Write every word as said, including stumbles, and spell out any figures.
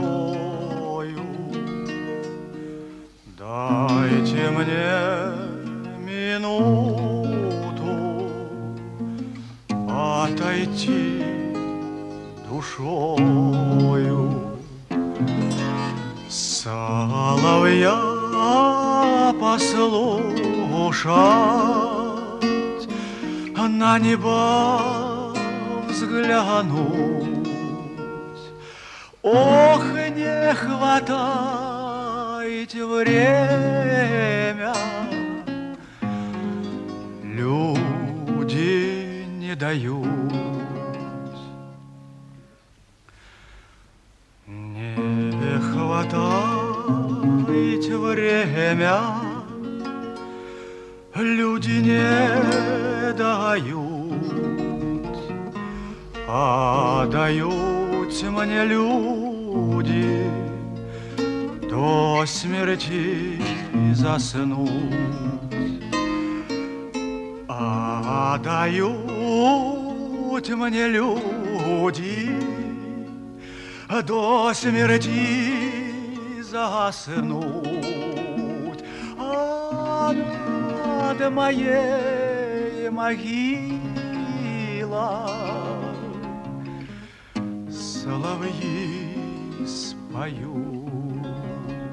Дайте мне минуту отойти душою, соловья послушать, на небо взглянуть. Ох, не хватайте время, люди не дают. Не хватайте время, люди не дают, а дают мне люди до смерти заснуть, а дают мне люди до смерти заснуть, а над моей могилой соловьи споют.